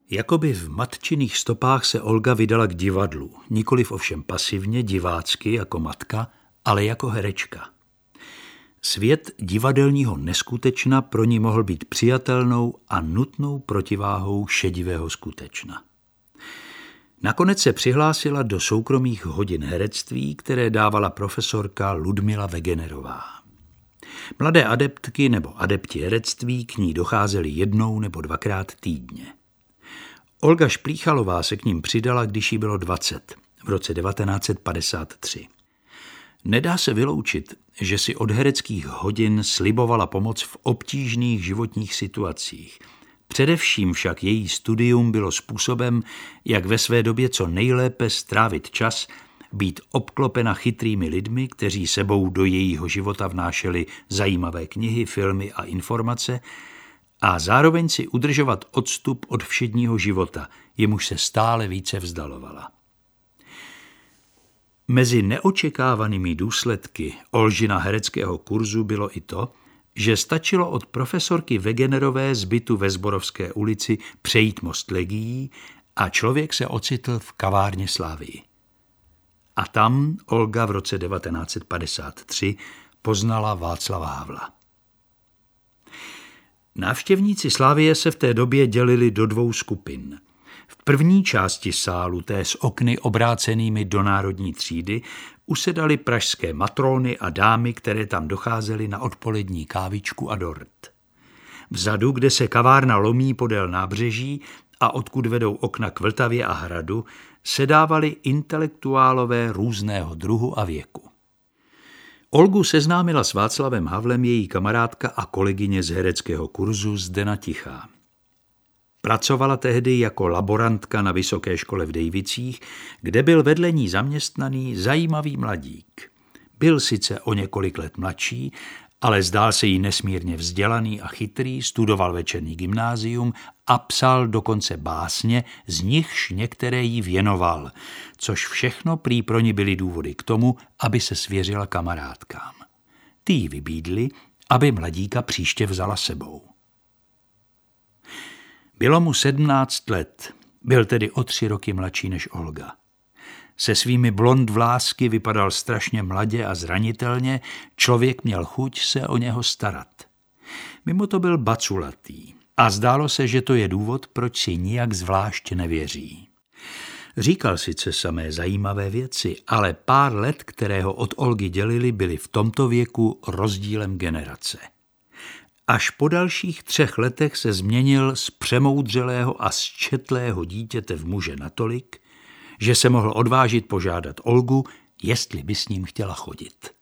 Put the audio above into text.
Jakoby v matčiných stopách se Olga vydala k divadlu, nikoliv ovšem pasivně, divácky jako matka, ale jako herečka. Svět divadelního neskutečna pro ní mohl být přijatelnou a nutnou protiváhou šedivého skutečna. Nakonec se přihlásila do soukromých hodin herectví, které dávala profesorka Ludmila Wegenerová. Mladé adeptky nebo adepti herectví k ní docházeli 1 nebo 2krát týdně. Olga Šplíchalová se k ním přidala, když jí bylo 20, v roce 1953. Nedá se vyloučit, že si od hereckých hodin slibovala pomoc v obtížných životních situacích. Především však její studium bylo způsobem, jak ve své době co nejlépe strávit čas, být obklopena chytrými lidmi, kteří sebou do jejího života vnášeli zajímavé knihy, filmy a informace, a zároveň si udržovat odstup od všedního života, jemuž se stále více vzdalovala. Mezi neočekávanými důsledky Olžina hereckého kurzu bylo i to, že stačilo od profesorky Wegenerové z bytu ve Zborovské ulici přejít most Legií a člověk se ocitl v kavárně Slavii. A tam Olga v roce 1953 poznala Václava Havla. Návštěvníci Slavie se v té době dělili do 2 skupin. V první části sálu, té s okny obrácenými do národní třídy, usedali pražské matróny a dámy, které tam docházely na odpolední kávičku a dort. Vzadu, kde se kavárna lomí podél nábřeží a odkud vedou okna k Vltavě a hradu, sedávali intelektuálové různého druhu a věku. Olgu seznámila s Václavem Havlem její kamarádka a kolegyně z hereckého kurzu Zdena Tichá. Pracovala tehdy jako laborantka na vysoké škole v Dejvicích, kde byl vedle ní zaměstnaný zajímavý mladík. Byl sice o několik let mladší, ale zdál se jí nesmírně vzdělaný a chytrý, studoval večerní gymnázium a psal dokonce básně, z nichž některé jí věnoval, což všechno prý pro ní byly důvody k tomu, aby se svěřila kamarádkám. Ty jí vybídli, aby mladíka příště vzala sebou. Bylo mu 17 let, byl tedy o 3 roky mladší než Olga. Se svými blond vlásky vypadal strašně mladě a zranitelně, člověk měl chuť se o něho starat. Mimo to byl baculatý a zdálo se, že to je důvod, proč si nijak zvlášť nevěří. Říkal sice samé zajímavé věci, ale pár let, které ho od Olgy dělili, byly v tomto věku rozdílem generace. Až po dalších 3 letech se změnil z přemoudřelého a zčetlého dítěte v muže natolik, že se mohl odvážit požádat Olgu, jestli by s ním chtěla chodit.